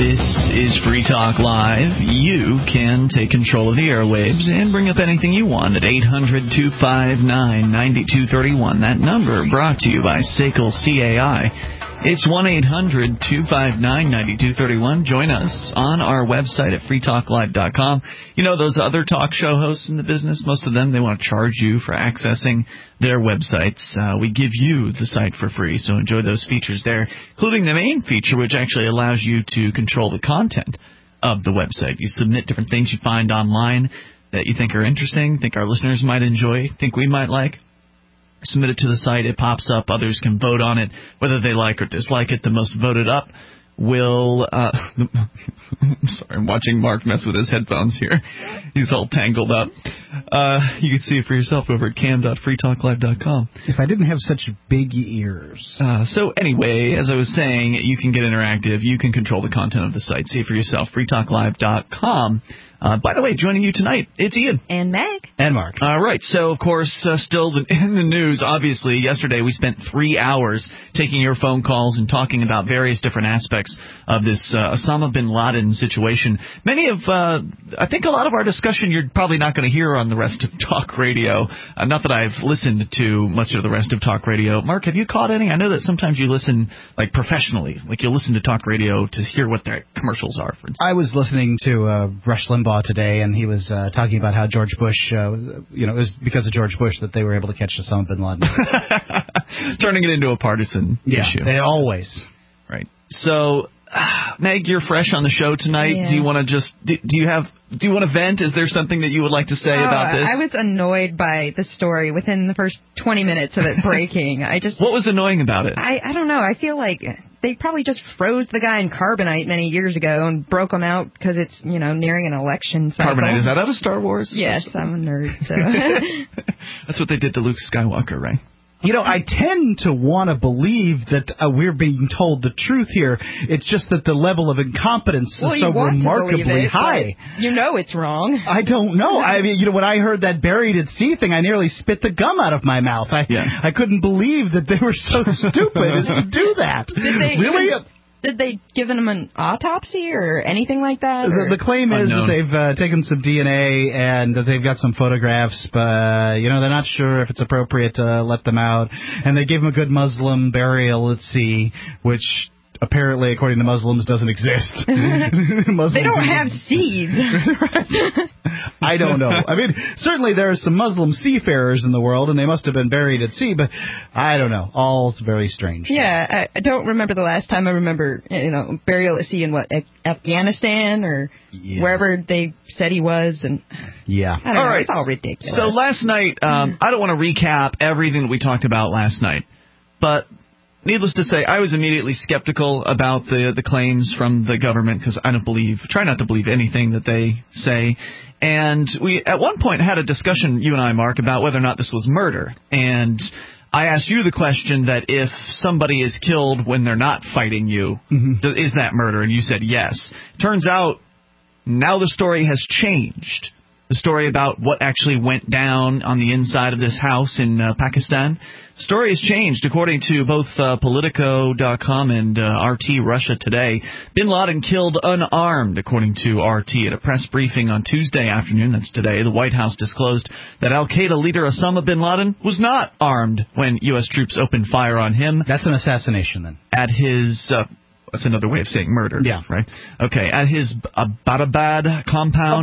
This is Free Talk Live. You can take control of the airwaves and bring up anything you want at 800-259-9231. That number brought to you by SACL CAI. It's 1-800-259-9231. Join us on our website at freetalklive.com. You know, those other talk show hosts in the business, most of them, they want to charge you for accessing their websites. We give you the site for free, so enjoy those features there, including the main feature, which actually allows you to control the content of the website. You submit different things you find online that you think are interesting, think our listeners might enjoy, think we might like. Submit it to the site. It pops up. Others can vote on it, whether they like or dislike it. The most voted up will... sorry, I'm watching Mark mess with his headphones here. He's all tangled up. You can see it for yourself over at cam.freetalklive.com. If I didn't have such big ears. So anyway, as I was saying, you can get interactive. You can control the content of the site. See it for yourself. freetalklive.com. By the way, joining you tonight, it's Ian. And Meg. And Mark. All right. So, of course, still in the news, obviously, yesterday we spent 3 hours taking your phone calls and talking about various different aspects of this Osama bin Laden situation. Many of, I think a lot of our discussion you're probably not going to hear on the rest of talk radio. Not that I've listened to much of the rest of talk radio. Mark, have you caught any? I know that sometimes you listen, like, professionally. Like, you'll listen to talk radio to hear what their commercials are, for instance. I was listening to Rush Limbaugh today, and he was talking about how George Bush, it was because of George Bush that they were able to catch Osama bin Laden. Turning it into a partisan issue. They always. Right. So, Meg, you're fresh on the show tonight. Yeah. Do you want to just do you want to vent? Is there something that you would like to say about this? I was annoyed by the story within the first 20 minutes of it breaking. What was annoying about it? I don't know. I feel like they probably just froze the guy in carbonite many years ago and broke him out because it's, nearing an election cycle. Carbonite, is that out of Star Wars? Yes, I'm a nerd. So. That's what they did to Luke Skywalker, right? I tend to want to believe that we're being told the truth here. It's just that the level of incompetence is so remarkably high. It's wrong. I don't know. I mean, when I heard that buried at sea thing, I nearly spit the gum out of my mouth. I couldn't believe that they were so stupid as to do that. Really? Did they give him an autopsy or anything like that? The claim is that they've taken some DNA and that they've got some photographs, but, they're not sure if it's appropriate to let them out. And they gave him a good Muslim burial at sea, which apparently, according to Muslims, doesn't exist. They don't have seeds. I don't know. I mean, certainly there are some Muslim seafarers in the world, and they must have been buried at sea, but I don't know. All's very strange. Yeah, I don't remember the last time I remember, burial at sea in Afghanistan or wherever they said he was. And I don't know. It's all ridiculous. So last night, I don't want to recap everything that we talked about last night, but needless to say, I was immediately skeptical about the claims from the government because try not to believe anything that they say. And we, at one point, had a discussion, you and I, Mark, about whether or not this was murder. And I asked you the question that if somebody is killed when they're not fighting you, is that murder? And you said yes. Turns out, now the story has changed. The story about what actually went down on the inside of this house in Pakistan. The story has changed. According to both Politico.com and RT Russia Today, bin Laden killed unarmed, according to RT. At a press briefing on Tuesday afternoon, that's today, the White House disclosed that al-Qaeda leader Osama bin Laden was not armed when U.S. troops opened fire on him. That's an assassination, then. At his... that's another way of saying murder. Yeah. Right? Okay. At his Abbottabad compound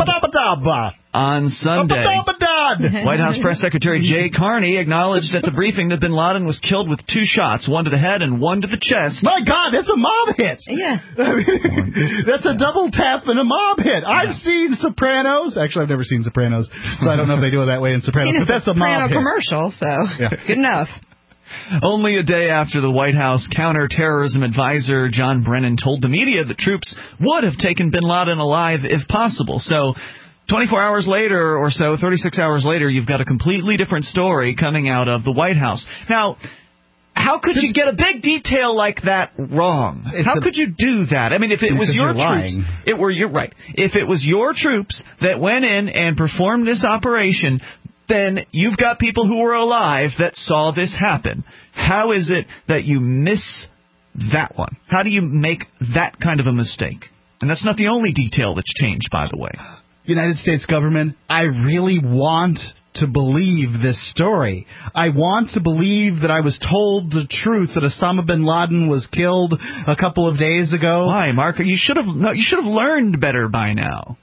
on Sunday, White House Press Secretary Jay Carney acknowledged at the briefing that bin Laden was killed with 2 shots, one to the head and one to the chest. My God, that's a mob hit. Yeah. That's a double tap and a mob hit. I've seen Sopranos. Actually, I've never seen Sopranos, so I don't know if they do it that way in Sopranos, but that's a mob hit. Commercial, so good enough. Only a day after the White House counterterrorism advisor John Brennan told the media that troops would have taken bin Laden alive if possible. So 24 hours later or so, 36 hours later, you've got a completely different story coming out of the White House. Now, how could you get a big detail like that wrong? How could you do that? I mean, if it was your troops, you're right. If it was your troops that went in and performed this operation, then you've got people who were alive that saw this happen. How is it that you miss that one? How do you make that kind of a mistake? And that's not the only detail that's changed, by the way. United States government, I really want to believe this story. I want to believe that I was told the truth, that Osama bin Laden was killed a couple of days ago. Why, Mark? You should have learned better by now.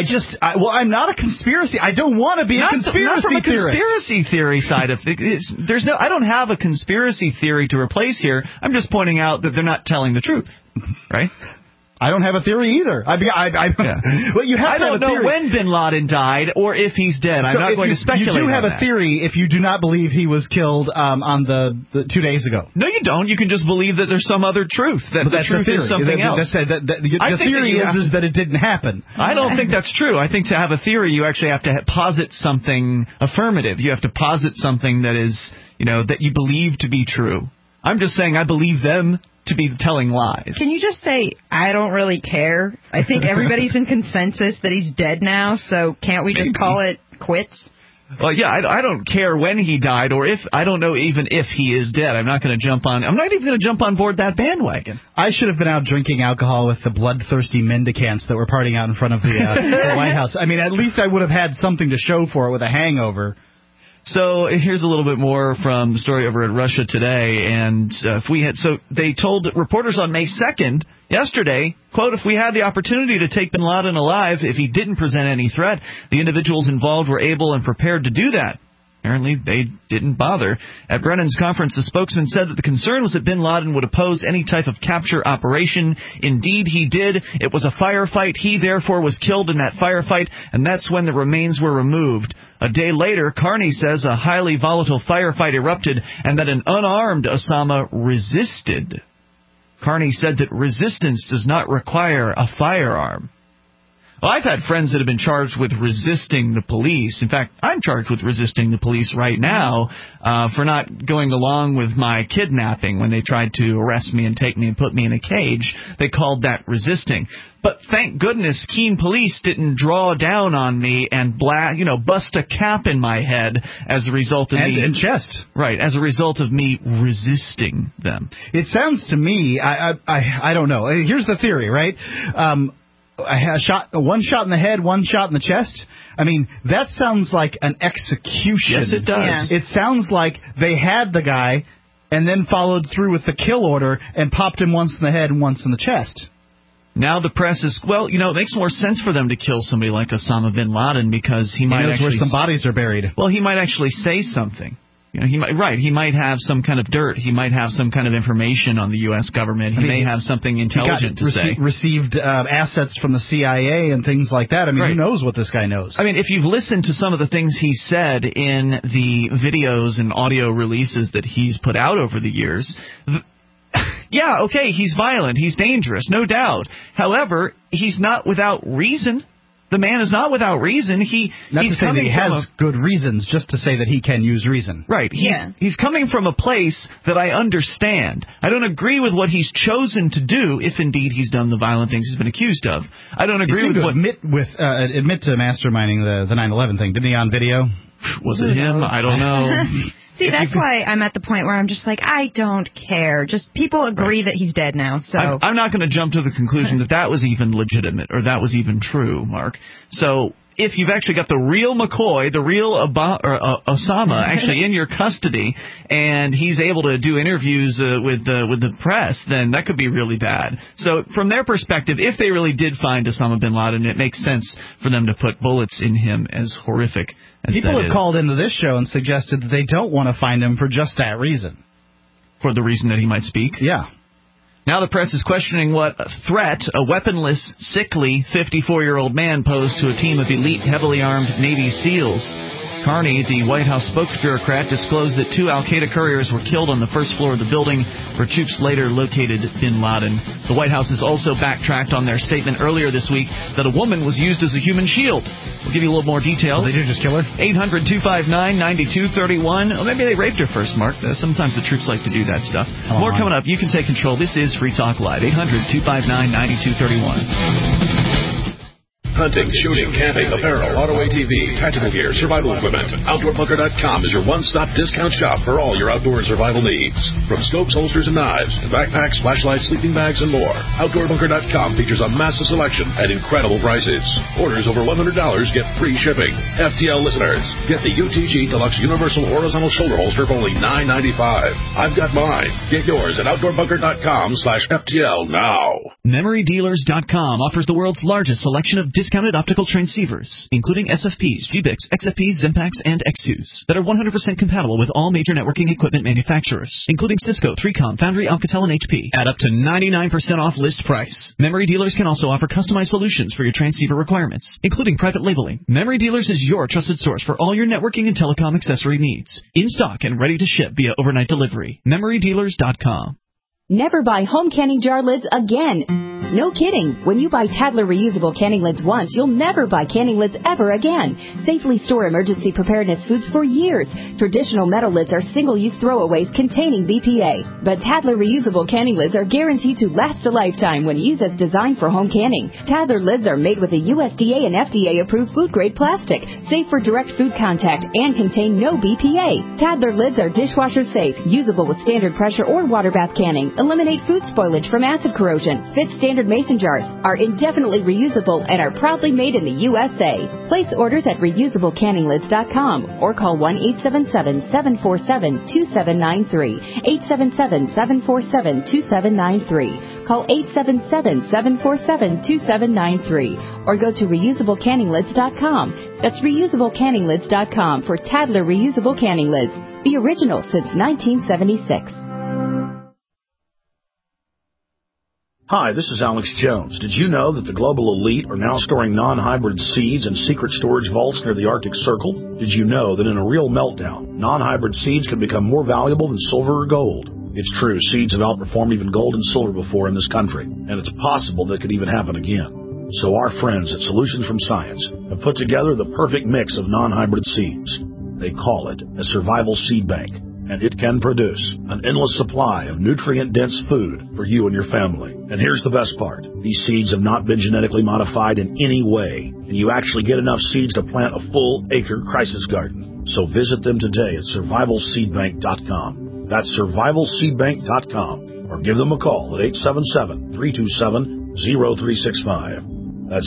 I'm not a conspiracy. I don't want to be a conspiracy not from a theorist. Conspiracy theory side of things. I don't have a conspiracy theory to replace here. I'm just pointing out that they're not telling the truth, right? I don't have a theory either. Well, you have I don't know when bin Laden died or if he's dead. I'm not going to speculate. You do have a theory if you do not believe he was killed on the 2 days ago. No, you don't. You can just believe that there's some other truth. That the truth is something else. The theory is that it didn't happen. I don't think that's true. I think to have a theory, you actually have to posit something affirmative. You have to posit something that is, that you believe to be true. I'm just saying I believe them to be telling lies. Can you just say, I don't really care? I think everybody's in consensus that he's dead now, so can't we just call it quits? Well, yeah, I don't care when he died, or if I don't know even if he is dead. I'm not even going to jump on board that bandwagon. I should have been out drinking alcohol with the bloodthirsty mendicants that were partying out in front of the White House. I mean, at least I would have had something to show for it with a hangover. So here's a little bit more from the story over at Russia Today, and they told reporters on May 2nd, yesterday, quote, if we had the opportunity to take bin Laden alive, if he didn't present any threat, the individuals involved were able and prepared to do that. Apparently, they didn't bother. At Brennan's conference, the spokesman said that the concern was that bin Laden would oppose any type of capture operation. Indeed, he did. It was a firefight. He, therefore, was killed in that firefight, and that's when the remains were removed. A day later, Carney says a highly volatile firefight erupted and that an unarmed Osama resisted. Carney said that resistance does not require a firearm. Well, I've had friends that have been charged with resisting the police. In fact, I'm charged with resisting the police right now for not going along with my kidnapping when they tried to arrest me and take me and put me in a cage. They called that resisting. But thank goodness Keene Police didn't draw down on me and bust a cap in my head as a result of and chest. Right, as a result of me resisting them. It sounds to me, I don't know. Here's the theory, right? One shot in the head, one shot in the chest. I mean, that sounds like an execution. Yes, it does. Yeah. It sounds like they had the guy and then followed through with the kill order and popped him once in the head and once in the chest. Now the press is, it makes more sense for them to kill somebody like Osama bin Laden because he might where some bodies are buried. Well, he might actually say something. He might have some kind of dirt. He might have some kind of information on the U.S. government. He may have something intelligent to say. Received assets from the CIA and things like that. I mean, Who knows what this guy knows? I mean, if you've listened to some of the things he said in the videos and audio releases that he's put out over the years, yeah, okay, he's violent. He's dangerous, no doubt. However, he's not without reason. The man is not without reason. He's coming that he has good reasons, just to say that he can use reason. Right. He's coming from a place that I understand. I don't agree with what he's chosen to do, if indeed he's done the violent things he's been accused of. I don't agree with what... admit to masterminding the 9/11 thing. Didn't he on video? Was it him? I don't know. See, that's why I'm at the point where I'm just like, I don't care. Just people agree that he's dead now. So I'm not going to jump to the conclusion that was even legitimate or that was even true, Mark. So if you've actually got the real McCoy, the real Osama actually in your custody, and he's able to do interviews with the press, then that could be really bad. So from their perspective, if they really did find Osama bin Laden, it makes sense for them to put bullets in him, as horrific as People have called into this show and suggested that they don't want to find him for just that reason. For the reason that he might speak? Yeah. Now the press is questioning what threat a weaponless, sickly 54-year-old man posed to a team of elite, heavily armed Navy SEALs. Carney, the White House spokesbureaucrat, disclosed that 2 al-Qaeda couriers were killed on the first floor of the building, where troops later located bin Laden. The White House has also backtracked on their statement earlier this week that a woman was used as a human shield. We'll give you a little more details. Well, they did just kill her? 800-259-9231. Well, maybe they raped her first, Mark. Sometimes the troops like to do that stuff. More coming up. You can take control. This is Free Talk Live. 800-259-9231. Hunting, shooting, camping, apparel, auto ATV, tactical gear, survival equipment. OutdoorBunker.com is your one-stop discount shop for all your outdoor and survival needs. From scopes, holsters, and knives to backpacks, flashlights, sleeping bags, and more. OutdoorBunker.com features a massive selection at incredible prices. Orders over $100 get free shipping. FTL listeners, get the UTG Deluxe Universal Horizontal Shoulder Holster for only $9.95. I've got mine. Get yours at OutdoorBunker.com/FTL now. MemoryDealers.com offers the world's largest selection of discounted optical transceivers, including SFPs, GBICs, XFPs, Xempax, and X2s that are 100% compatible with all major networking equipment manufacturers, including Cisco, 3Com, Foundry, Alcatel, and HP, at up to 99% off list price. Memory Dealers can also offer customized solutions for your transceiver requirements, including private labeling. Memory Dealers is your trusted source for all your networking and telecom accessory needs, in stock and ready to ship via overnight delivery. MemoryDealers.com. Never buy home canning jar lids again. No kidding. When you buy Tadler reusable canning lids once, you'll never buy canning lids ever again. Safely store emergency preparedness foods for years. Traditional metal lids are single-use throwaways containing BPA. But Tadler reusable canning lids are guaranteed to last a lifetime when used as designed for home canning. Tadler lids are made with a USDA and FDA-approved food-grade plastic, safe for direct food contact, and contain no BPA. Tadler lids are dishwasher safe, usable with standard pressure or water bath canning, eliminate food spoilage from acid corrosion, fit standard mason jars, are indefinitely reusable, and are proudly made in the USA. Place orders at reusablecanninglids.com or call 1-877-747-2793, 877-747-2793. Call 877-747-2793 or go to reusablecanninglids.com. That's reusablecanninglids.com for Tadler reusable canning lids, the original since 1976. Hi, this is Alex Jones. Did you know that the global elite are now storing non-hybrid seeds in secret storage vaults near the Arctic Circle? Did you know that in a real meltdown, non-hybrid seeds can become more valuable than silver or gold? It's true, seeds have outperformed even gold and silver before in this country, and it's possible that could even happen again. So our friends at Solutions from Science have put together the perfect mix of non-hybrid seeds. They call it a survival seed bank, and it can produce an endless supply of nutrient-dense food for you and your family. And here's the best part. These seeds have not been genetically modified in any way, and you actually get enough seeds to plant a full-acre crisis garden. So visit them today at survivalseedbank.com. That's survivalseedbank.com, or give them a call at 877-327-0365. That's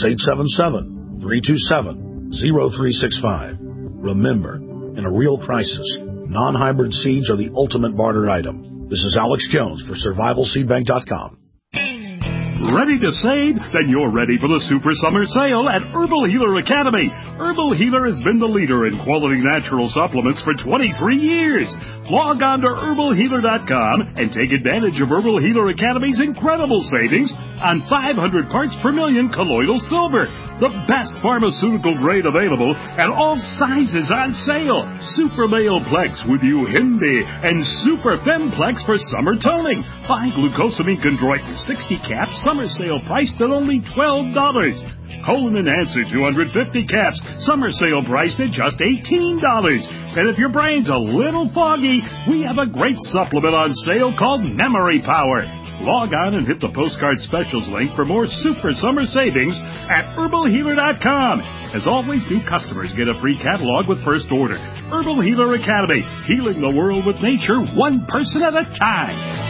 877-327-0365. Remember, in a real crisis, non-hybrid seeds are the ultimate barter item. This is Alex Jones for survivalseedbank.com. Ready to save? Then you're ready for the Super Summer Sale at Herbal Healer Academy. Herbal Healer has been the leader in quality natural supplements for 23 years. Log on to herbalhealer.com and take advantage of Herbal Healer Academy's incredible savings on 500 parts per million colloidal silver, the best pharmaceutical grade available, and all sizes on sale. Super Male Plex with Uhindi and Super Femplex for summer toning. Buy glucosamine chondroit 60 caps, summer sale priced at only $12. Colon Enhancer 250 caps, summer sale priced at just $18. And if your brain's a little foggy, we have a great supplement on sale called Memory Power. Log on and hit the postcard specials link for more super summer savings at herbalhealer.com. As always, new customers get a free catalog with first order. Herbal Healer Academy, healing the world with nature, one person at a time.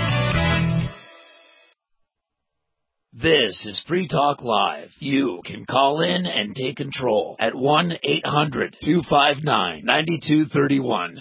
This is Free Talk Live. You can call in and take control at 1-800-259-9231.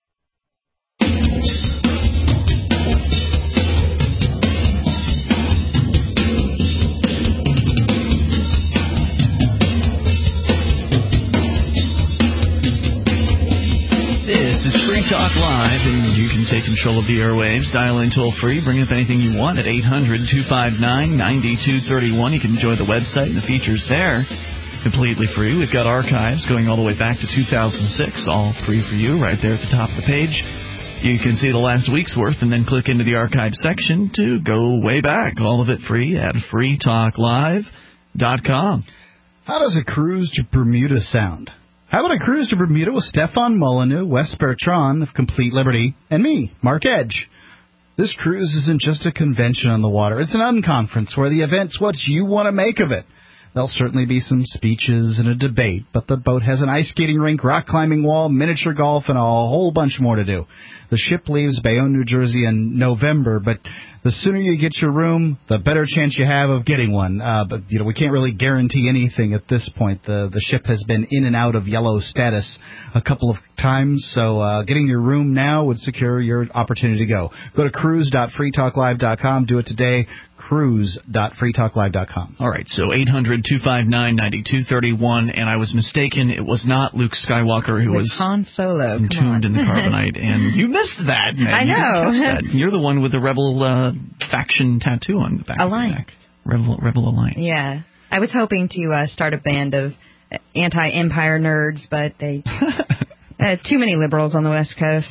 This is Free Talk Live, and you can take control of the airwaves. Dial in toll-free. Bring up anything you want at 800-259-9231. You can enjoy the website and the features there completely free. We've got archives going all the way back to 2006, all free for you right there at the top of the page. You can see the last week's worth and then click into the archive section to go way back. All of it free at freetalklive.com. How does a cruise to Bermuda sound? How about a cruise to Bermuda with Stefan Molyneux, Wes Bertrand of Complete Liberty, and me, Mark Edge? This cruise isn't just a convention on the water. It's an unconference where the event's what you want to make of it. There'll certainly be some speeches and a debate, but the boat has an ice skating rink, rock climbing wall, miniature golf, and a whole bunch more to do. The ship leaves Bayonne, New Jersey in November, but the sooner you get your room, the better chance you have of getting one. But we can't really guarantee anything at this point. The ship has been in and out of yellow status a couple of times, so getting your room now would secure your opportunity to go. Go to cruise.freetalklive.com. Do it today. Cruise.freetalklive.com. All right, so 800-259-9231, and I was mistaken. It was not Luke Skywalker who was Han Solo entombed in the carbonite, and you missed that, man. I know. You're the one with the Rebel faction tattoo on the back. Alliance. Rebel Alliance. Yeah. I was hoping to start a band of anti-Empire nerds, but they... too many liberals on the West Coast.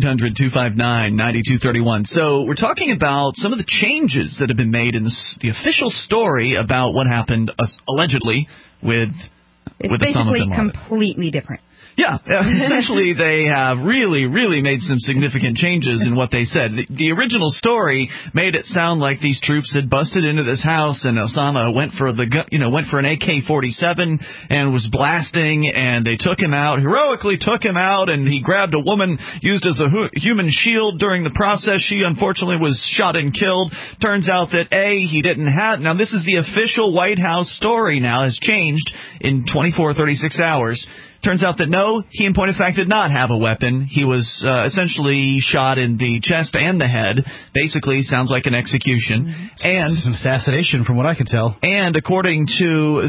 1-800-259-9231. So we're talking about some of the changes that have been made in the official story about what happened, allegedly, with Osama bin Laden. It's basically completely different. Yeah, essentially they have really, really made some significant changes in what they said. The original story made it sound like these troops had busted into this house and Osama went for an AK-47 and was blasting, and they took him out, heroically took him out, and he grabbed a woman used as a human shield during the process. She unfortunately was shot and killed. Turns out that he didn't have. Now this is the official White House story. Now has changed in 36 hours. Turns out that no, he in point of fact did not have a weapon. He was essentially shot in the chest and the head. Basically, sounds like an execution. And an assassination, from what I can tell. And according to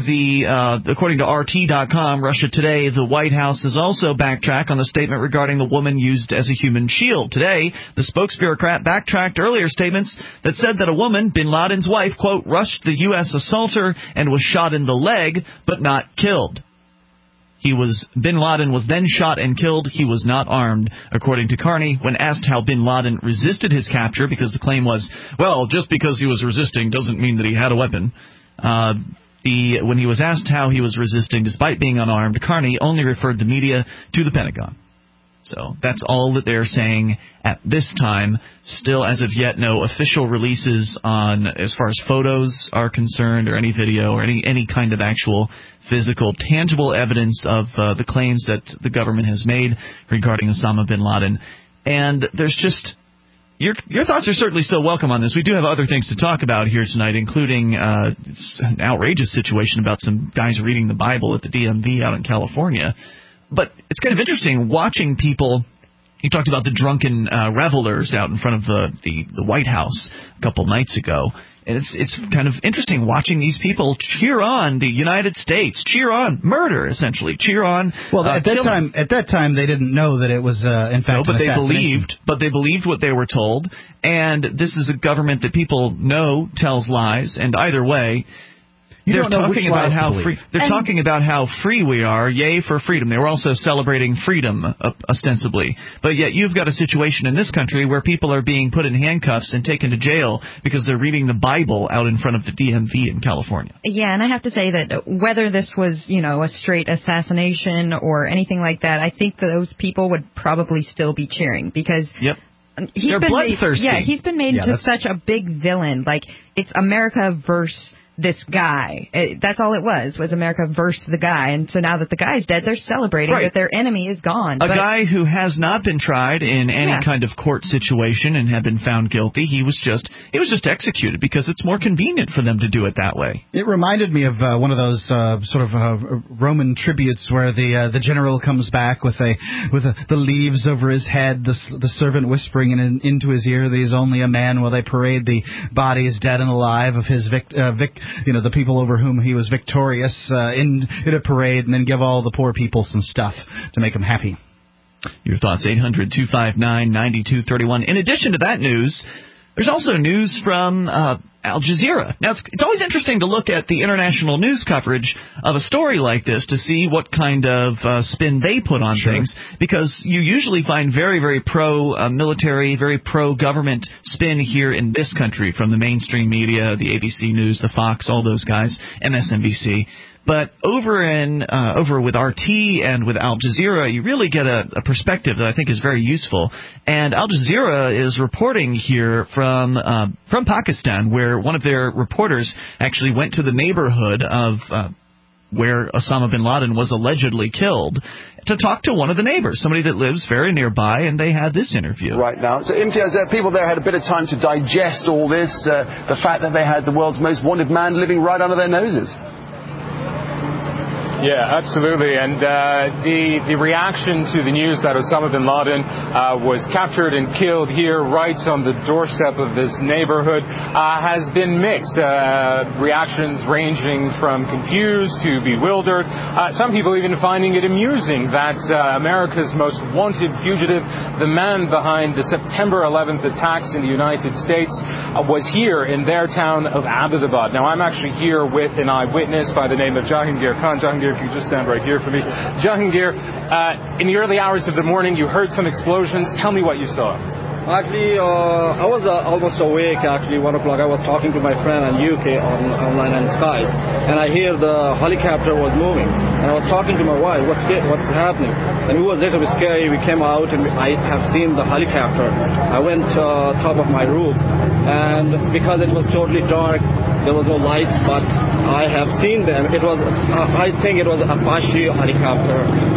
RT.com, Russia Today, the White House has also backtracked on the statement regarding the woman used as a human shield. Today, the spokesbureaucrat backtracked earlier statements that said that a woman, bin Laden's wife, quote, rushed the U.S. assaulter and was shot in the leg, but not killed. Bin Laden was then shot and killed. He was not armed, according to Carney. When asked how bin Laden resisted his capture, because the claim was, well, just because he was resisting doesn't mean that he had a weapon. When he was asked how he was resisting despite being unarmed, Carney only referred the media to the Pentagon. So that's all that they're saying at this time. Still, as of yet, no official releases on as far as photos are concerned, or any video, or any kind of actual physical, tangible evidence of the claims that the government has made regarding Osama bin Laden. And there's just... Your thoughts are certainly still welcome on this. We do have other things to talk about here tonight, including an outrageous situation about some guys reading the Bible at the DMV out in California. But it's kind of interesting watching people. You talked about the drunken revelers out in front of the White House a couple nights ago. And it's kind of interesting watching these people cheer on the United States, cheer on murder, essentially, cheer on. Well, at that time, they didn't know that it was in fact. No, but they believed what they were told. And this is a government that people know tells lies. And either way. They're talking about how free we are, yay for freedom. They were also celebrating freedom, ostensibly. But yet you've got a situation in this country where people are being put in handcuffs and taken to jail because they're reading the Bible out in front of the DMV in California. Yeah, and I have to say that whether this was, a straight assassination or anything like that, I think those people would probably still be cheering because... Yep. They're bloodthirsty. He's been made into such a big villain. Like, it's America versus... this guy. That's all it was America versus the guy. And so now that the guy's dead, they're celebrating that their enemy is gone. A guy who has not been tried in any kind of court situation and had been found guilty. He was just executed because it's more convenient for them to do it that way. It reminded me of one of those Roman tributes where the general comes back with the leaves over his head, the servant whispering into his ear that he's only a man, while they parade the bodies, dead and alive, of his the people over whom he was victorious in a parade, and then give all the poor people some stuff to make them happy. Your thoughts, 800-259-9231. In addition to that news, there's also news from Al Jazeera. Now, it's always interesting to look at the international news coverage of a story like this to see what kind of spin they put on things, because you usually find very, very pro-military, very pro-government spin here in this country from the mainstream media, the ABC News, the Fox, all those guys, MSNBC. But over with RT and with Al Jazeera, you really get a perspective that I think is very useful. And Al Jazeera is reporting here from Pakistan, where one of their reporters actually went to the neighborhood of where Osama bin Laden was allegedly killed to talk to one of the neighbors, somebody that lives very nearby, and they had this interview. Right now. So, Imtiaz, people there had a bit of time to digest all this, the fact that they had the world's most wanted man living right under their noses. Yeah, absolutely. And the reaction to the news that Osama bin Laden was captured and killed here right on the doorstep of this neighborhood has been mixed. Reactions ranging from confused to bewildered. Some people even finding it amusing that America's most wanted fugitive, the man behind the September 11th attacks in the United States, was here in their town of Abbottabad. Now, I'm actually here with an eyewitness by the name of Jahangir Khan. Jahangir, if you just stand right here for me. Jahangir, in the early hours of the morning, you heard some explosions. Tell me what you saw. Actually, I was almost awake, actually, 1 o'clock. I was talking to my friend on UK online and Skype, and I hear the helicopter was moving. And I was talking to my wife, what's happening? And it was a little bit scary. We came out, and I have seen the helicopter. I went top of my roof, and because it was totally dark, there was no light, but I have seen them. It was, I think it was Apache helicopter.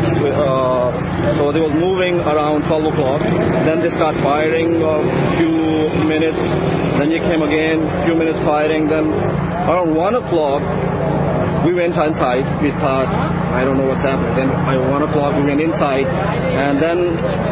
So they was moving around 12 o'clock. Then they start firing a few minutes. Then they came again, few minutes firing. Then around 1 o'clock, we went inside. We thought, I don't know what's happening. Then by 1 o'clock, we went inside. And then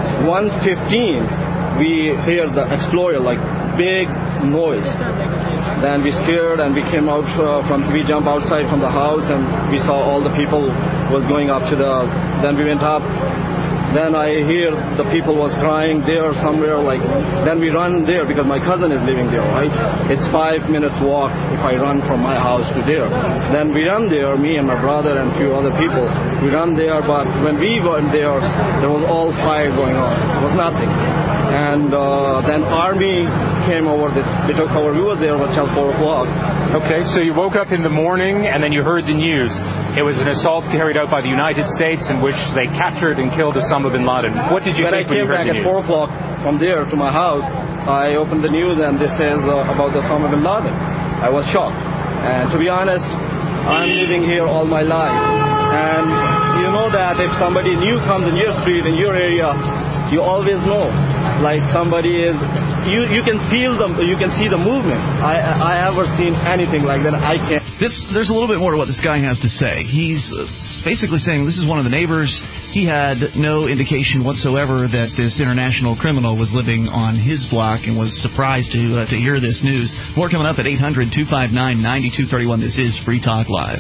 1:15, we hear the explosion, like big noise. Then we scared and we came out we jumped outside from the house and we saw all the people was going up to then we went up. Then I hear the people was crying there somewhere, then we run there because my cousin is living there, right? It's 5 minutes walk if I run from my house to there. Then we run there, me and my brother and a few other people. We run there, but when we went there was all fire going on. There was nothing. And then army came over, they took over. We were there until 4 o'clock. Okay, so you woke up in the morning and then you heard the news. It was an assault carried out by the United States in which they captured and killed Osama bin Laden. What did you think when you heard the news? When I came back at 4 o'clock from there to my house, I opened the news and this says about Osama bin Laden. I was shocked. And to be honest, I'm living here all my life. And you know that if somebody new comes in your street, in your area, you always know. Like somebody is, you can feel them, you can see the movement. I haven't seen anything like that. I can't. There's a little bit more to what this guy has to say. He's basically saying this is one of the neighbors. He had no indication whatsoever that this international criminal was living on his block and was surprised to hear this news. More coming up at 800-259-9231. This is Free Talk Live.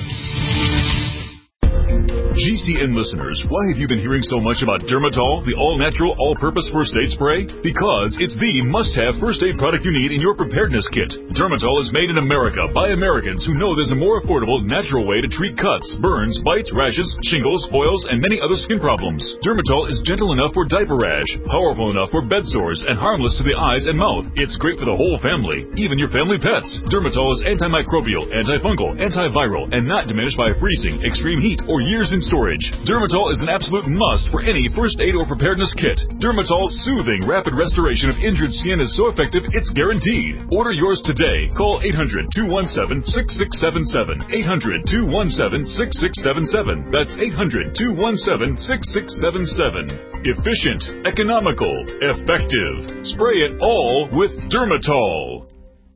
GCN listeners, why have you been hearing so much about Dermatol, the all-natural, all-purpose first aid spray? Because it's the must-have first aid product you need in your preparedness kit. Dermatol is made in America by Americans who know there's a more affordable, natural way to treat cuts, burns, bites, rashes, shingles, boils, and many other skin problems. Dermatol is gentle enough for diaper rash, powerful enough for bed sores, and harmless to the eyes and mouth. It's great for the whole family, even your family pets. Dermatol is antimicrobial, antifungal, antiviral, and not diminished by freezing, extreme heat, or years in storage. Dermatol is an absolute must for any first aid or preparedness kit. Dermatol's soothing, rapid restoration of injured skin is so effective, it's guaranteed. Order yours today. Call 800-217-6677. 800-217-6677. That's 800-217-6677. Efficient, economical, effective. Spray it all with Dermatol.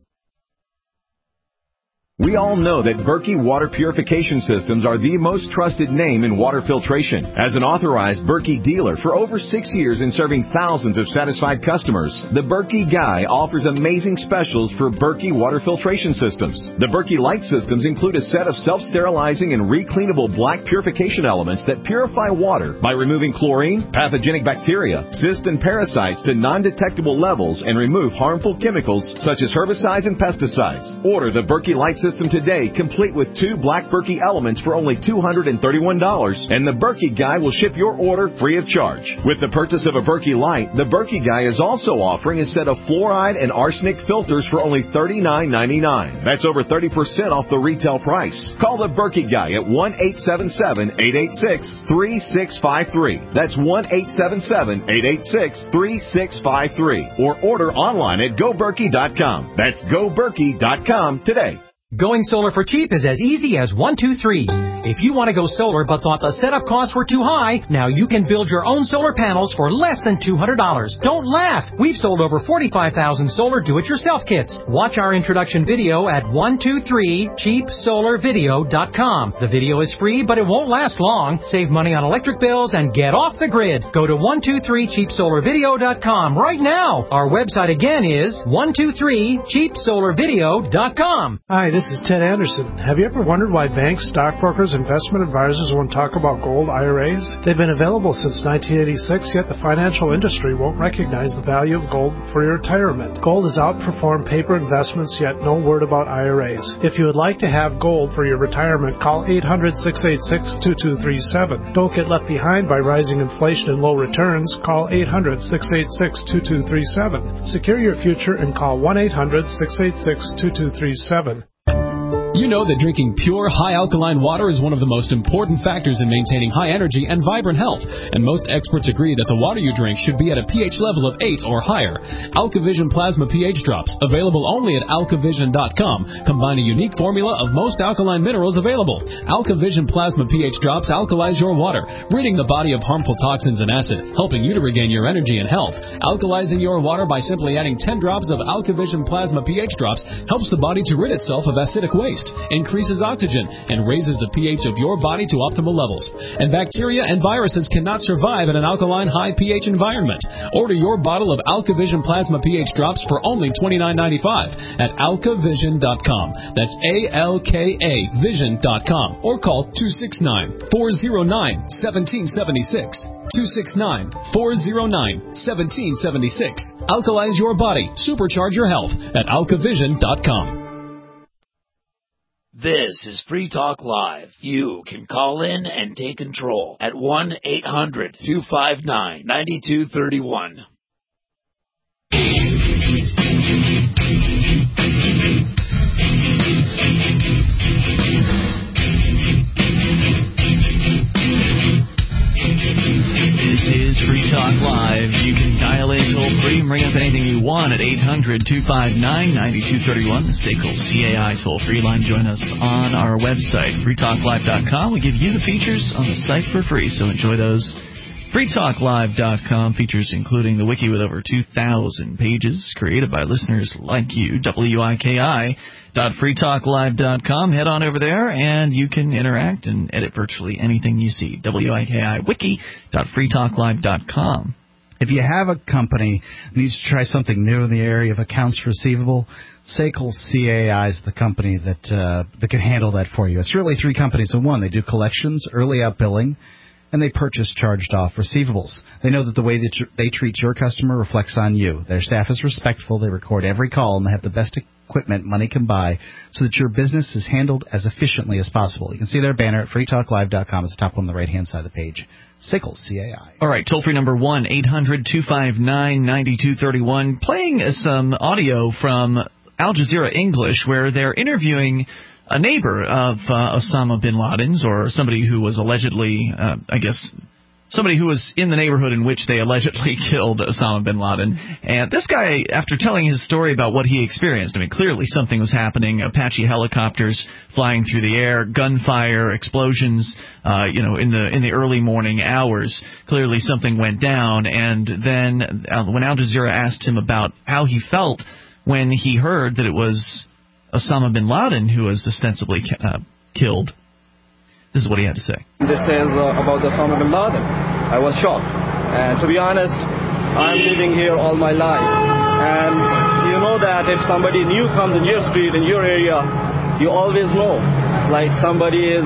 We all know that Berkey Water Purification Systems are the most trusted name in water filtration. As an authorized Berkey dealer for over 6 years and serving thousands of satisfied customers, the Berkey Guy offers amazing specials for Berkey Water Filtration Systems. The Berkey Light Systems include a set of self-sterilizing and recleanable black purification elements that purify water by removing chlorine, pathogenic bacteria, cysts, and parasites to non-detectable levels and remove harmful chemicals such as herbicides and pesticides. Order the Berkey Light Systems system today, complete with 2 black Berkey elements for only $231, and the Berkey Guy will ship your order free of charge. With the purchase of a Berkey Light, the Berkey Guy is also offering a set of fluoride and arsenic filters for only $39.99. That's over 30% off the retail price. Call the Berkey Guy at 1-877-886-3653. That's 1-877-886-3653. Or order online at GoBerkey.com. That's GoBerkey.com today. Going solar for cheap is as easy as 1, 2, 3. If you want to go solar but thought the setup costs were too high, now you can build your own solar panels for less than $200. Don't laugh! We've sold over 45,000 solar do-it-yourself kits. Watch our introduction video at 123cheapsolarvideo.com. The video is free, but it won't last long. Save money on electric bills and get off the grid. Go to 123cheapsolarvideo.com right now. Our website again is 123cheapsolarvideo.com. Hi, this is Ted Anderson. Have you ever wondered why banks, stockbrokers, investment advisors won't talk about gold IRAs? They've been available since 1986, yet the financial industry won't recognize the value of gold for your retirement. Gold has outperformed paper investments, yet no word about IRAs. If you would like to have gold for your retirement, call 800-686-2237. Don't get left behind by rising inflation and low returns. Call 800-686-2237. Secure your future and call 1-800-686-2237. You know that drinking pure, high-alkaline water is one of the most important factors in maintaining high energy and vibrant health, and most experts agree that the water you drink should be at a pH level of 8 or higher. AlkaVision Plasma pH Drops, available only at alkavision.com, combine a unique formula of most alkaline minerals available. AlkaVision Plasma pH Drops alkalize your water, ridding the body of harmful toxins and acid, helping you to regain your energy and health. Alkalizing your water by simply adding 10 drops of AlkaVision Plasma pH Drops helps the body to rid itself of acidic waste, increases oxygen, and raises the pH of your body to optimal levels. And bacteria and viruses cannot survive in an alkaline high pH environment. Order your bottle of AlkaVision Plasma pH Drops for only $29.95 at alkavision.com. That's ALKA Vision.com, or call 269-409-1776. 269-409-1776. Alkalize your body. Supercharge your health at alkavision.com. This is Free Talk Live. You can call in and take control at 1-800-259-9231. This is Free Talk Live. You can dial in toll-free and bring up anything you want at 800-259-9231, the SACL CAI toll-free line. Join us on our website, freetalklive.com. We give you the features on the site for free, so enjoy those. freetalklive.com, features including the wiki with over 2,000 pages created by listeners like you, wiki.freetalklive.com. Head on over there and you can interact and edit virtually anything you see. wiki.freetalklive.com. If you have a company that needs to try something new in the area of accounts receivable, SACL CAI is the company that can handle that for you. It's really 3 companies in one. They do collections, early out billing, and they purchase charged-off receivables. They know that the way that they treat your customer reflects on you. Their staff is respectful. They record every call, and they have the best equipment money can buy so that your business is handled as efficiently as possible. You can see their banner at freetalklive.com. It's the top one on the right-hand side of the page. SACL CAI. All right, toll-free number 1-800-259-9231. Playing some audio from Al Jazeera English where they're interviewing a neighbor of Osama bin Laden's, or somebody who was allegedly, somebody who was in the neighborhood in which they allegedly killed Osama bin Laden. And this guy, after telling his story about what he experienced, I mean, clearly something was happening. Apache helicopters flying through the air, gunfire, explosions, in the early morning hours. Clearly something went down. And then when Al Jazeera asked him about how he felt when he heard that it was Osama bin Laden who was ostensibly killed, this is what he had to say. This is about Osama bin Laden. I was shocked. And to be honest, I'm living here all my life. And you know that if somebody new comes in your street, in your area, you always know. Like somebody is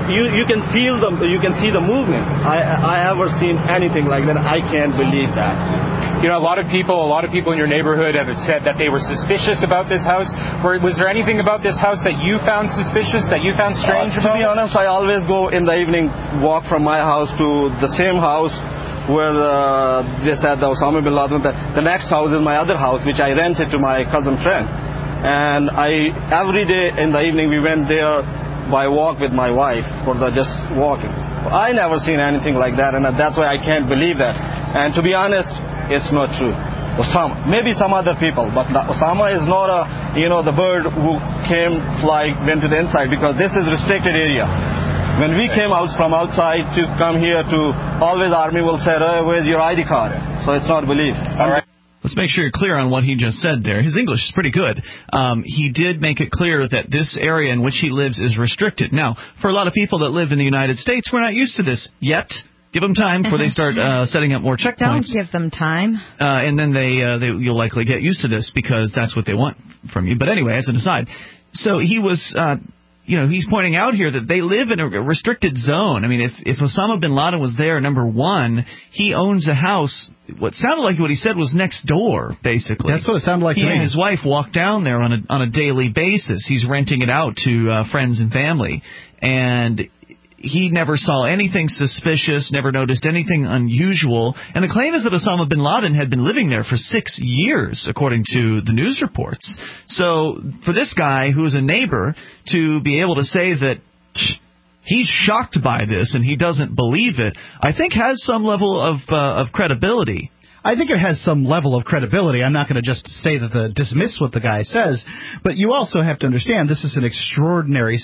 you can feel them, you can see the movement. I ever seen anything like that. I can't believe that. You know, a lot of people in your neighborhood have said that they were suspicious about this house. Was there anything about this house that you found suspicious, that you found strange about? To be honest, I always go in the evening, walk from my house to the same house where they said the Osama bin Laden. The next house is my other house, which I rented to my cousin friend. And every day in the evening we went there by walk with my wife for just walking. I never seen anything like that, and that's why I can't believe that. And to be honest, it's not true. Osama, maybe some other people, but Osama is not the bird who went to the inside, because this is restricted area. When we came out from outside to come here, always army will say, where's your ID card? So it's not believed. All right. Let's make sure you're clear on what he just said there. His English is pretty good. He did make it clear that this area in which he lives is restricted. Now, for a lot of people that live in the United States, we're not used to this yet. Give them time before they start setting up more checkpoints. Don't give them time. And then you'll likely get used to this because that's what they want from you. But anyway, as an aside, so he was... he's pointing out here that they live in a restricted zone. I mean, if Osama bin Laden was there, number one, he owns a house. What sounded like what he said was next door, basically. That's what it sounded like to me. He and his wife walk down there on a daily basis. He's renting it out to friends and family. And he never saw anything suspicious, never noticed anything unusual. And the claim is that Osama bin Laden had been living there for 6 years, according to the news reports. So for this guy, who is a neighbor, to be able to say that he's shocked by this and he doesn't believe it, I think has some level of credibility. I think it has some level of credibility. I'm not going to just say dismiss what the guy says, but you also have to understand this is an extraordinary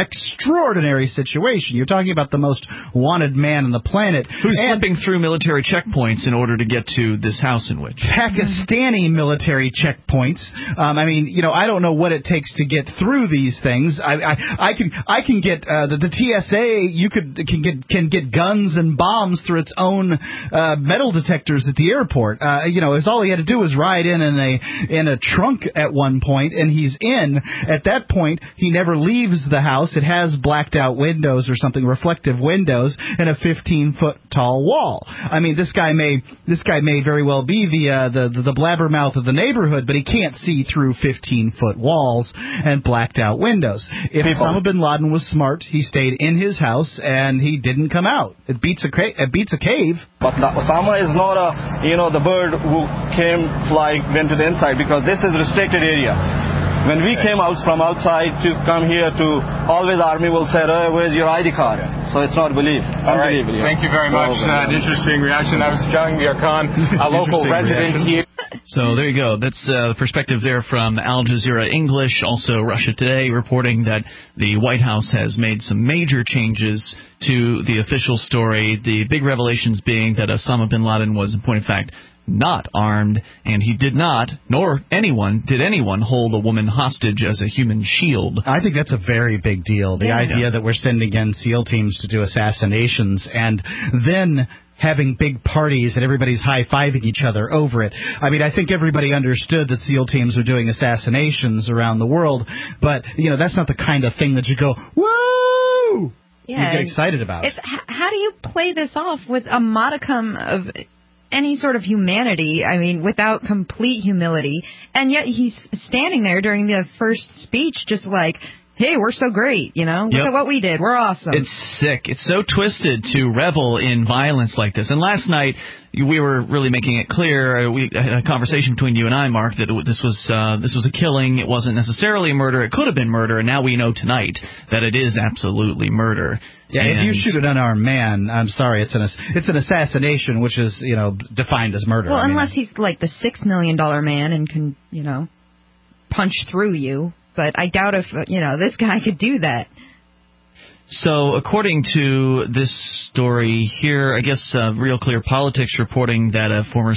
situation. You're talking about the most wanted man on the planet. Who's slipping through military checkpoints in order to get to this house in which. Pakistani military checkpoints. I don't know what it takes to get through these things. I can get the TSA. Can get guns and bombs through its own metal detectors at the airport. All he had to do was ride in a trunk at one point, and he's in. At that point, he never leaves the house. It has blacked out windows or something, reflective windows, and a 15-foot tall wall. I mean, this guy may very well be the blabbermouth of the neighborhood, but he can't see through 15-foot walls and blacked out windows. If Osama bin Laden was smart, he stayed in his house and he didn't come out. It beats a cave. But Osama is not the bird who went to the inside, because this is restricted area. When we came out from outside to come here, always army will say, where's your ID card? So it's not believed. All right. Thank you very much. An interesting reaction. That was Jahangir Khan, a local resident here. So there you go. That's the perspective there from Al Jazeera English. Also, Russia Today reporting that the White House has made some major changes to the official story. The big revelations being that Osama bin Laden was, in point of fact, not armed, and he did not, nor did anyone hold a woman hostage as a human shield. I think that's a very big deal. The idea that we're sending in SEAL teams to do assassinations and then having big parties and everybody's high-fiving each other over it. I mean, I think everybody understood that SEAL teams were doing assassinations around the world, but, that's not the kind of thing that you go, woo! Yeah, you get excited about. How do you play this off with a modicum of any sort of humanity, without complete humility, and yet he's standing there during the first speech just like, hey, we're so great, Look at what we did. We're awesome. It's sick. It's so twisted to revel in violence like this. And last night, we were really making it clear. We had a conversation between you and I, Mark, that this was a killing. It wasn't necessarily a murder. It could have been murder. And now we know tonight that it is absolutely murder. Yeah, if you shoot an unarmed man, I'm sorry, it's an assassination, which is defined as murder. Well, unless he's like the $6 million man and can punch through you. But I doubt if, this guy could do that. So, according to this story here, I guess Real Clear Politics reporting that a former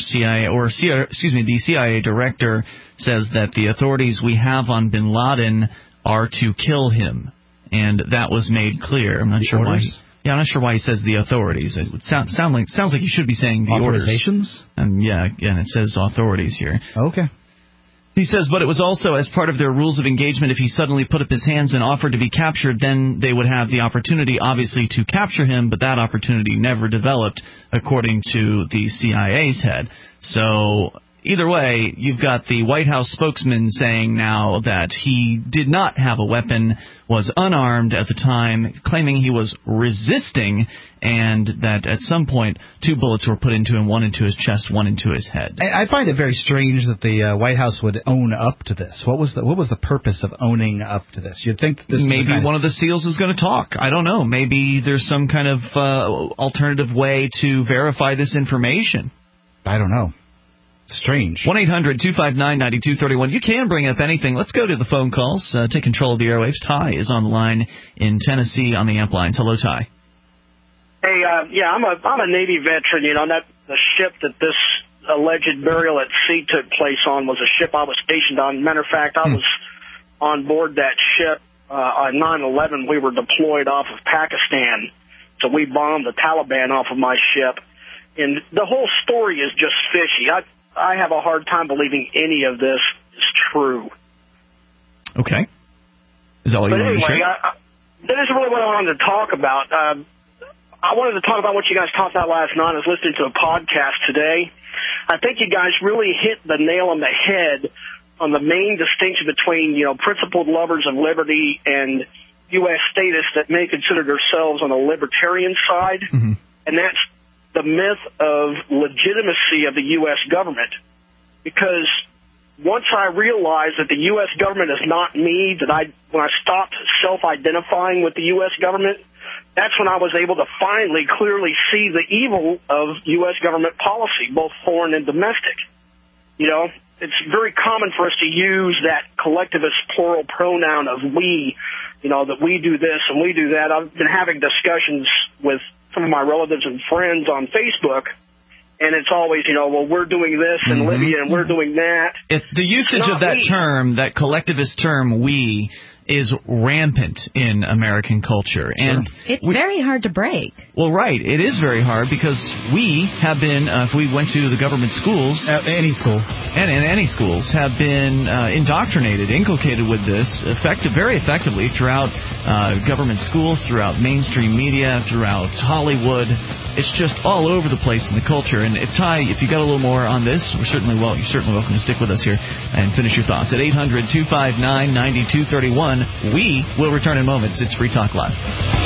the CIA director says that the authorities we have on bin Laden are to kill him. And that was made clear. I'm not sure why. I'm not sure why he says the authorities. It would sounds like he should be saying the authorizations. Orders. And it says authorities here. Okay. He says, but it was also as part of their rules of engagement. If he suddenly put up his hands and offered to be captured, then they would have the opportunity, obviously, to capture him, but that opportunity never developed, according to the CIA's head. So either way, you've got the White House spokesman saying now that he did not have a weapon, was unarmed at the time, claiming he was resisting, and that at some point 2 bullets were put into him, one into his chest, one into his head. I find it very strange that the White House would own up to this. What was the purpose of owning up to this? You'd think that this maybe one of the SEALs is going to talk. I don't know. Maybe there's some kind of alternative way to verify this information. I don't know. Strange. 1-800-259-9231. You can bring up anything. Let's go to the phone calls. Take control of the airwaves. Ty is on the line in Tennessee on the amp lines. Hello, Ty. Hey, I'm a Navy veteran. You know, the ship that this alleged burial at sea took place on was a ship I was stationed on. Matter of fact, I was on board that ship on 9/11. We were deployed off of Pakistan, so we bombed the Taliban off of my ship. And the whole story is just fishy. I have a hard time believing any of this is true. Okay. Is that all you wanted to share? That is really what I wanted to talk about. I wanted to talk about what you guys talked about last night. I was listening to a podcast today. I think you guys really hit the nail on the head on the main distinction between, principled lovers of liberty and U.S. statists that may consider themselves on the libertarian side. Mm-hmm. And that's the myth of legitimacy of the U.S. government. Because once I realized that the U.S. government is not me, when I stopped self-identifying with the U.S. government, that's when I was able to finally clearly see the evil of U.S. government policy, both foreign and domestic. It's very common for us to use that collectivist plural pronoun of we, that we do this and we do that. I've been having discussions with some of my relatives and friends on Facebook, and it's always, we're doing this in Libya and we're doing that. The usage of that term, that collectivist term, we, is rampant in American culture. And it's very hard to break. Well, right. It is very hard because we have been, if we went to the government schools, any school, and in any schools, have been indoctrinated, inculcated with this very effectively throughout government schools, throughout mainstream media, throughout Hollywood. It's just all over the place in the culture. And if you got a little more on this, you're certainly welcome to stick with us here and finish your thoughts at 800-259-9231. We will return in moments. It's Free Talk Live.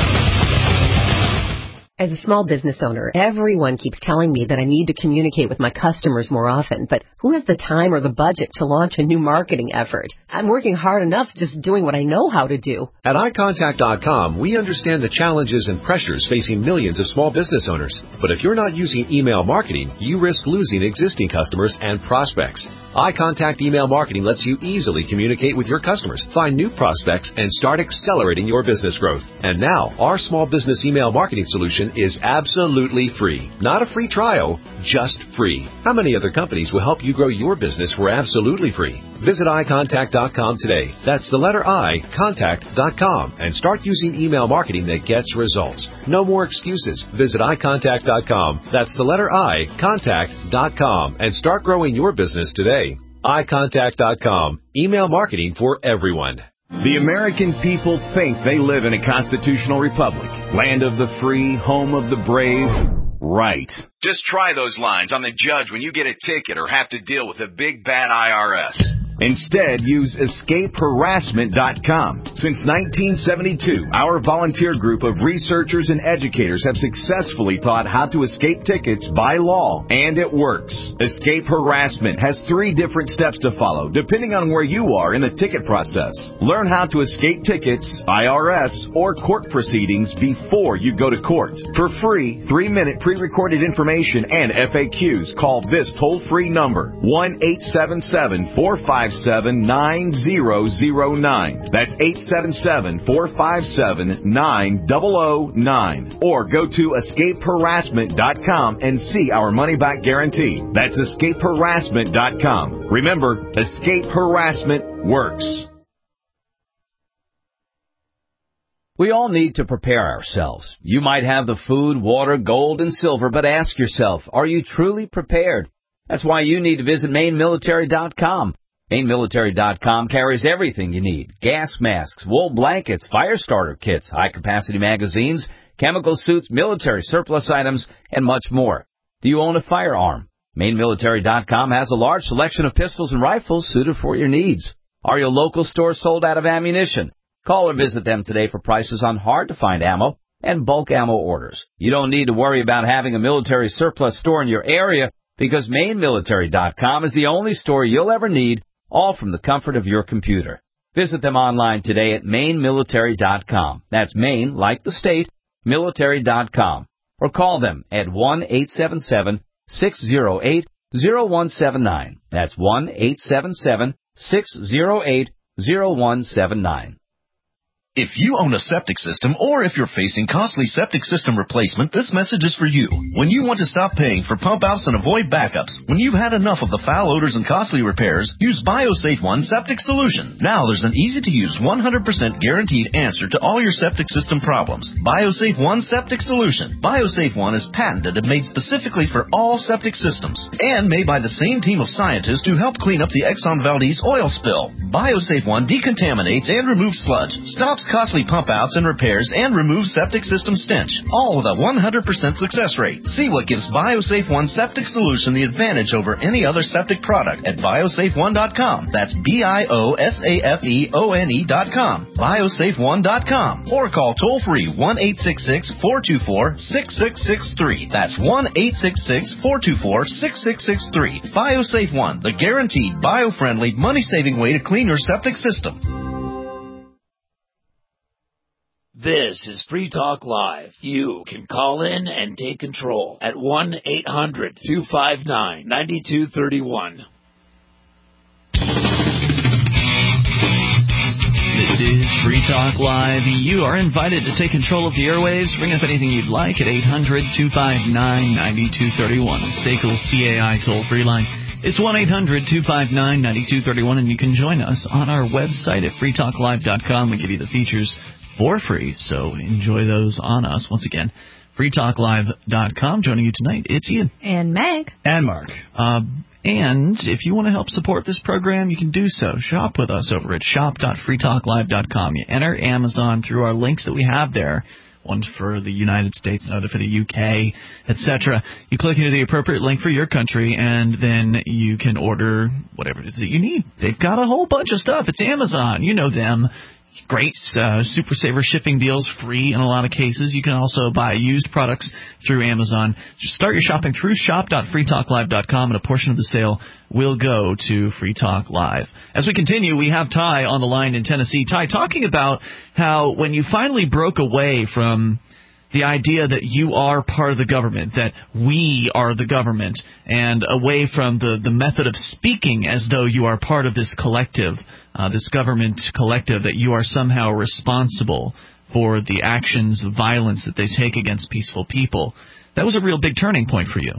As a small business owner, everyone keeps telling me that I need to communicate with my customers more often, but who has the time or the budget to launch a new marketing effort? I'm working hard enough just doing what I know how to do. At iContact.com, we understand the challenges and pressures facing millions of small business owners. But if you're not using email marketing, you risk losing existing customers and prospects. iContact Email Marketing lets you easily communicate with your customers, find new prospects, and start accelerating your business growth. And now, our small business email marketing solution is absolutely free. Not a free trial, just free. How many other companies will help you grow your business for absolutely free? Visit iContact.com today. That's the letter I, contact.com, and start using email marketing that gets results. No more excuses. Visit iContact.com. That's the letter I, contact.com, and start growing your business today. iContact.com. Email marketing for everyone. The American people think they live in a constitutional republic, land of the free, home of the brave. Right. Just try those lines on the judge when you get a ticket or have to deal with a big bad IRS. Instead, use EscapeHarassment.com. Since 1972, our volunteer group of researchers and educators have successfully taught how to escape tickets by law, and it works. Escape Harassment has 3 different steps to follow, depending on where you are in the ticket process. Learn how to escape tickets, IRS, or court proceedings before you go to court. For free, 3-minute pre-recorded information and FAQs, call this toll-free number, 1-877-457-9009. That's 877-457-9009. Or go to EscapeHarassment.com and see our money-back guarantee. That's EscapeHarassment.com. Remember, Escape Harassment works. We all need to prepare ourselves. You might have the food, water, gold, and silver, but ask yourself, are you truly prepared? That's why you need to visit MaineMilitary.com. MainMilitary.com carries everything you need. Gas masks, wool blankets, fire starter kits, high-capacity magazines, chemical suits, military surplus items, and much more. Do you own a firearm? MainMilitary.com has a large selection of pistols and rifles suited for your needs. Are your local stores sold out of ammunition? Call or visit them today for prices on hard-to-find ammo and bulk ammo orders. You don't need to worry about having a military surplus store in your area because MainMilitary.com is the only store you'll ever need, all from the comfort of your computer. Visit them online today at MainMilitary.com. That's Maine, like the state, military.com. Or call them at 1-877-608-0179. That's 1-877-608-0179. If you own a septic system or if you're facing costly septic system replacement, this message is for you. When you want to stop paying for pump outs and avoid backups, when you've had enough of the foul odors and costly repairs, use BioSafe One Septic Solution. Now there's an easy-to-use 100% guaranteed answer to all your septic system problems. BioSafe One Septic Solution. BioSafe One is patented and made specifically for all septic systems and made by the same team of scientists who helped clean up the Exxon Valdez oil spill. BioSafe One decontaminates and removes sludge, stops costly pump outs and repairs, and removes septic system stench, all with a 100% success rate. See what gives BioSafe One Septic Solution the advantage over any other septic product at biosafeone.com. That's BIOSAFEONE.com. biosafeone.com. Or call toll free 1-866-424-6663. That's 1-866-424-6663. BioSafe One, the guaranteed bio-friendly, money-saving way to clean your septic system. This is Free Talk Live. You can call in and take control at 1-800-259-9231. This is Free Talk Live. You are invited to take control of the airwaves. Bring up anything you'd like at 800-259-9231. SACL CAI toll-free line. It's 1-800-259-9231, and you can join us on our website at freetalklive.com. We give you the features for free, so enjoy those on us. Once again, freetalklive.com. Joining you tonight, it's Ian. And Meg. And Mark. And if you want to help support this program, you can do so. Shop with us over at shop.freetalklive.com. You enter Amazon through our links that we have there. One for the United States, another for the UK, etc. You click into the appropriate link for your country, and then you can order whatever it is that you need. They've got a whole bunch of stuff. It's Amazon. You know them. Great Super Saver shipping deals, free in a lot of cases. You can also buy used products through Amazon. Just start your shopping through shop.freetalklive.com, and a portion of the sale will go to Free Talk Live. As we continue, we have Ty on the line in Tennessee. Ty, talking about how when you finally broke away from the idea that you are part of the government, that we are the government, and away from the method of speaking as though you are part of this collective, this government collective, that you are somehow responsible for the actions of violence that they take against peaceful people. That was a real big turning point for you.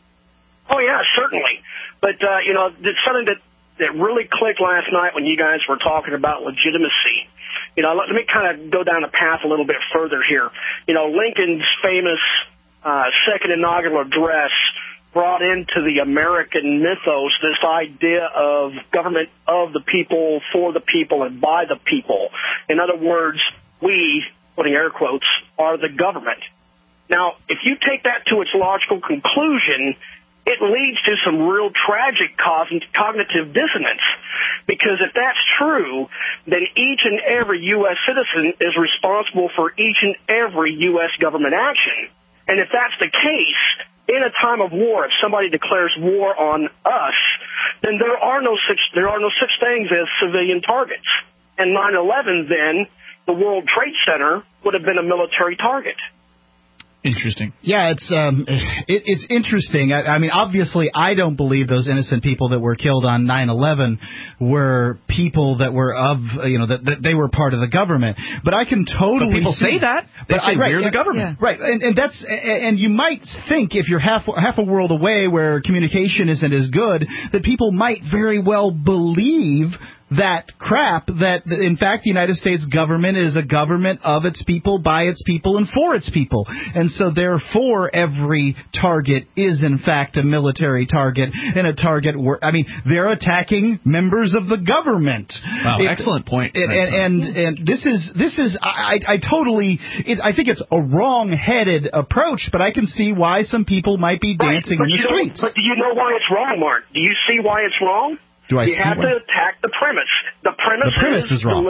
Oh, yeah, certainly. But, it's something that really clicked last night when you guys were talking about legitimacy. Let me kind of go down the path a little bit further here. Lincoln's famous second inaugural address brought into the American mythos this idea of government of the people, for the people, and by the people. In other words, we, putting air quotes, are the government. Now, if you take that to its logical conclusion, it leads to some real tragic cognitive dissonance. Because if that's true, then each and every U.S. citizen is responsible for each and every U.S. government action. And if that's the case, in a time of war, if somebody declares war on us, then there are no such things as civilian targets. And 9/11, then, the World Trade Center would have been a military target. Interesting. Yeah, it's interesting. I mean, obviously, I don't believe those innocent people that were killed on 9/11 were people that were that they were part of the government. But I can totally but people say that. They say we're the government. Yeah. Right, and you might think if you're half a world away where communication isn't as good, that people might very well believe that crap that, in fact, the United States government is a government of its people, by its people, and for its people. And so, therefore, every target is, in fact, a military target, and a target where, I mean, they're attacking members of the government. Wow, excellent point. And this is I totally, I think it's a wrong-headed approach, but I can see why some people might be dancing in the streets. But do you know why it's wrong, Mark? Do you see why it's wrong? You have to attack the premise. The premise is wrong. The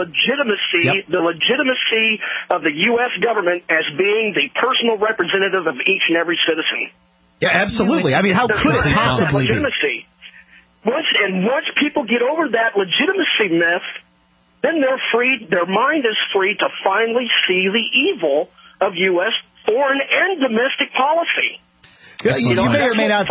legitimacy of the U.S. government as being the personal representative of each and every citizen. Yeah, absolutely. I mean, how could it possibly be? Once people get over that legitimacy myth, then they're free. Their mind is free to finally see the evil of U.S. foreign and domestic policy. You may or may not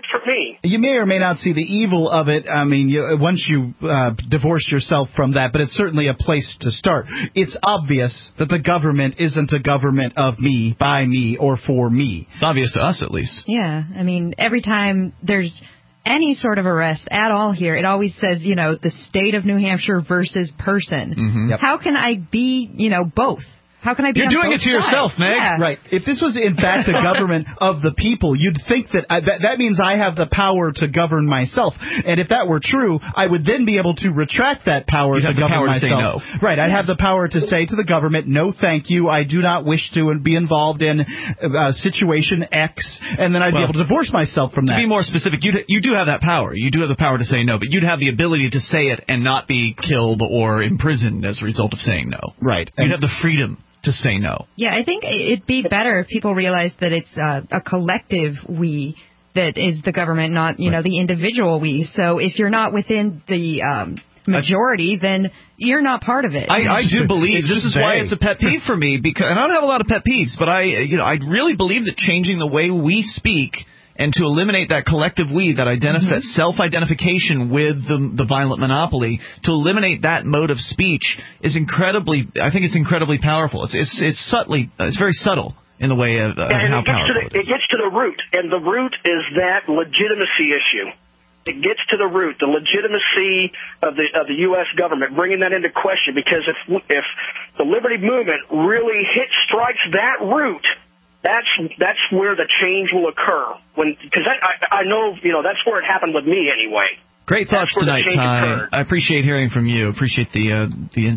see the evil of it. I mean, once you divorce yourself from that, but it's certainly a place to start. It's obvious that the government isn't a government of me, by me, or for me. It's obvious to us, at least. Yeah, I mean, every time there's any sort of arrest at all here, it always says, the state of New Hampshire versus person. Mm-hmm. Yep. How can I be, both? How can I be? You're doing it to yourself, Meg. Yeah. Right. If this was, in fact, the government of the people, you'd think that means I have the power to govern myself. And if that were true, I would then be able to retract that power to govern myself. To say no. Right. I'd have the power to say to the government, no, thank you. I do not wish to be involved in situation X. And then I'd be able to divorce myself from that. To be more specific, you do have that power. You do have the power to say no, but you'd have the ability to say it and not be killed or imprisoned as a result of saying no. Right. You'd have the freedom to say no. Yeah, I think it'd be better if people realize that it's a collective we that is the government, not, the individual we. So if you're not within the majority, then you're not part of it. I do believe this is why it's a pet peeve for me, because, and I don't have a lot of pet peeves, but I really believe that changing the way we speak and to eliminate that collective we, that self-identification with the violent monopoly, to eliminate that mode of speech is incredibly powerful. It's very subtle in the way of how powerful it is. It gets to the root, and the root is that legitimacy issue. It gets to the root, the legitimacy of the U.S. government, bringing that into question, because if the Liberty Movement really strikes that root, that's where the change will occur. Because I know, that's where it happened with me anyway. Great thoughts tonight, Ty. I appreciate hearing from you. Appreciate the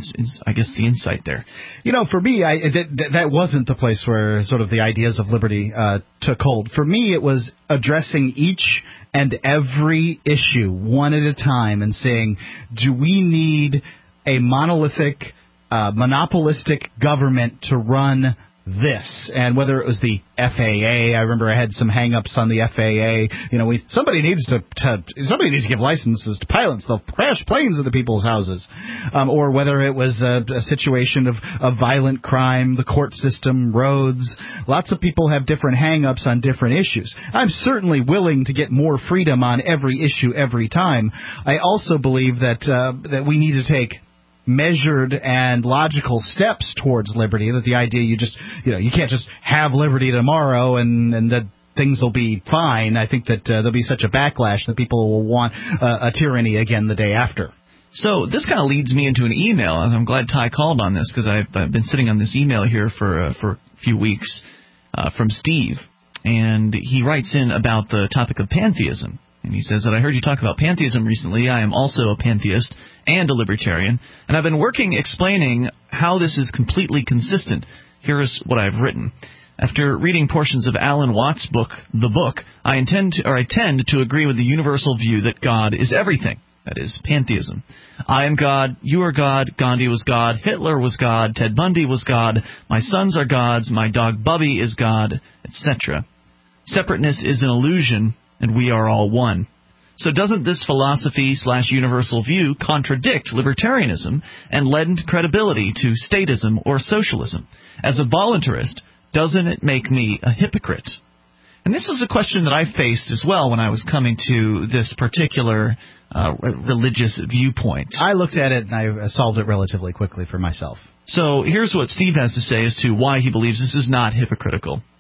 insight there. For me, that wasn't the place where sort of the ideas of liberty took hold. For me, it was addressing each and every issue one at a time and saying, do we need a monolithic, monopolistic government to run this? And whether it was the FAA, I remember I had some hang-ups on the FAA. Somebody needs to give licenses to pilots. They'll crash planes into people's houses. Or whether it was a situation of violent crime, the court system, roads. Lots of people have different hang-ups on different issues. I'm certainly willing to get more freedom on every issue every time. I also believe that we need to take measured and logical steps towards liberty, that the idea you can't just have liberty tomorrow and that things will be fine. I think that there'll be such a backlash that people will want a tyranny again the day after. So this kind of leads me into an email, and I'm glad Ty called on this, because I've been sitting on this email here for a few weeks from Steve, and he writes in about the topic of pantheism. And he says that I heard you talk about pantheism recently. I am also a pantheist and a libertarian, and I've been working explaining how this is completely consistent. Here is what I've written. After reading portions of Alan Watts' book, The Book, I tend to agree with the universal view that God is everything. That is pantheism. I am God, you are God, Gandhi was God, Hitler was God, Ted Bundy was God, my sons are gods, my dog Bubby is God, etc. Separateness is an illusion, and we are all one. So doesn't this philosophy/universal view contradict libertarianism and lend credibility to statism or socialism? As a voluntarist, doesn't it make me a hypocrite? And this is a question that I faced as well when I was coming to this particular religious viewpoint. I looked at it and I solved it relatively quickly for myself. So here's what Steve has to say as to why he believes this is not hypocritical.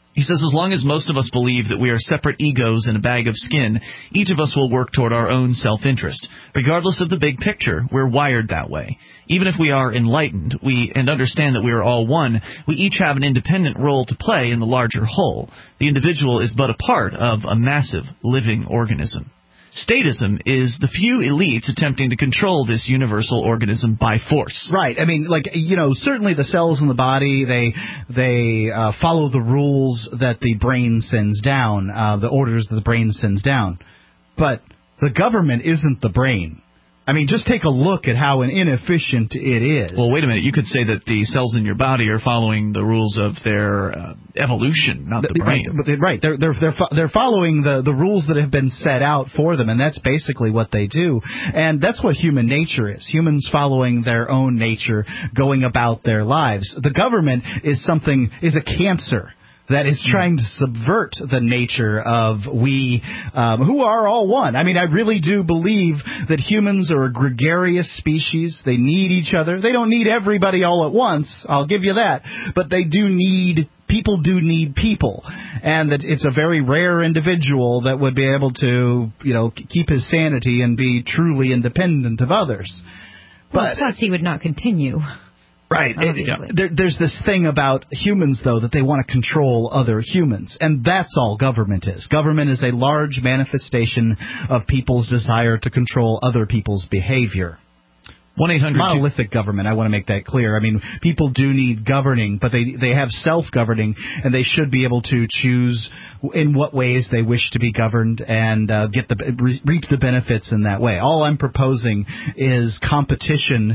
He says, as long as most of us believe that we are separate egos in a bag of skin, each of us will work toward our own self-interest. Regardless of the big picture, we're wired that way. Even if we are enlightened and understand that we are all one, we each have an independent role to play in the larger whole. The individual is but a part of a massive living organism. Statism is the few elites attempting to control this universal organism by force. Right. I mean, certainly the cells in the body, they follow the rules that the brain sends down, the orders that the brain sends down. But the government isn't the brain. I mean, just take a look at how inefficient it is. Well, wait a minute. You could say that the cells in your body are following the rules of their evolution, not the brain. Right. They're following the rules that have been set out for them, and that's basically what they do. And that's what human nature is. Humans following their own nature, going about their lives. The government is a cancer that is trying to subvert the nature of we who are all one. I mean, I really do believe that humans are a gregarious species. They need each other. They don't need everybody all at once, I'll give you that. But people do need people. And that it's a very rare individual that would be able to, keep his sanity and be truly independent of others. But plus he would not continue. Right. There's this thing about humans, though, that they want to control other humans. And that's all government is. Government is a large manifestation of people's desire to control other people's behavior. 1-800 monolithic government, I want to make that clear. I mean, people do need governing, but they have self-governing, and they should be able to choose in what ways they wish to be governed and reap the benefits in that way. All I'm proposing is competition,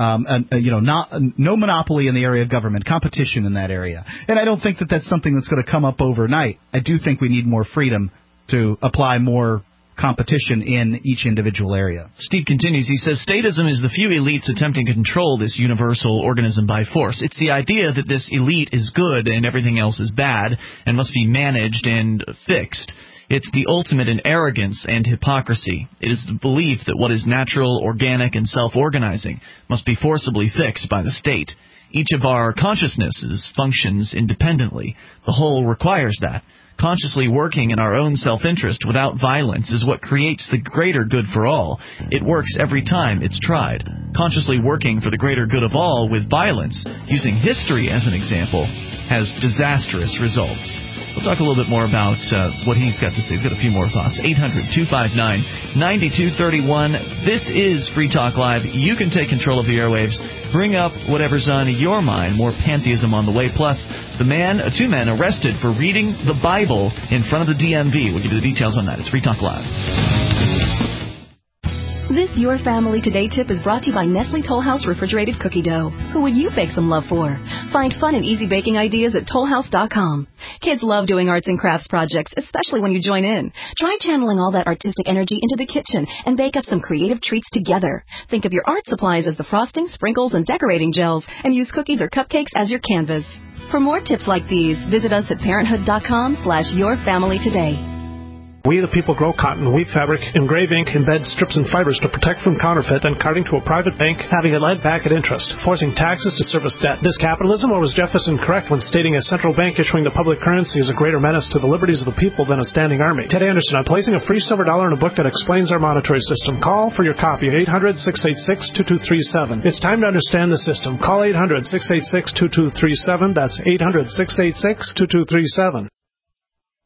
no monopoly in the area of government, competition in that area. And I don't think that that's something that's going to come up overnight. I do think we need more freedom to apply more competition in each individual area. Steve continues. He says, statism is the few elites attempting to control this universal organism by force. It's the idea that this elite is good and everything else is bad and must be managed and fixed. It's the ultimate in arrogance and hypocrisy. It is the belief that what is natural, organic, and self-organizing must be forcibly fixed by the state. Each of our consciousnesses functions independently. The whole requires that. Consciously working in our own self-interest without violence is what creates the greater good for all. It works every time it's tried. Consciously working for the greater good of all with violence, using history as an example, has disastrous results. We'll talk a little bit more about what he's got to say. He's got a few more thoughts. 800-259-9231. This is Free Talk Live. You can take control of the airwaves. Bring up whatever's on your mind. More pantheism on the way. Plus, two men arrested for reading the Bible in front of the DMV. We'll give you the details on that. It's Free Talk Live. This Your Family Today tip is brought to you by Nestle Toll House Refrigerated Cookie Dough. Who would you bake some love for? Find fun and easy baking ideas at tollhouse.com. Kids love doing arts and crafts projects, especially when you join in. Try channeling all that artistic energy into the kitchen and bake up some creative treats together. Think of your art supplies as the frosting, sprinkles, and decorating gels, and use cookies or cupcakes as your canvas. For more tips like these, visit us at parenthood.com/yourfamilytoday. We the people grow cotton, weave fabric, engrave ink, embed strips and fibers to protect from counterfeit and carting to a private bank, having it lent back at interest, forcing taxes to service debt. This capitalism, or was Jefferson correct when stating a central bank issuing the public currency is a greater menace to the liberties of the people than a standing army? Ted Anderson, I'm placing a free silver dollar in a book that explains our monetary system. Call for your copy at 800-686-2237. It's time to understand the system. Call 800-686-2237. That's 800-686-2237.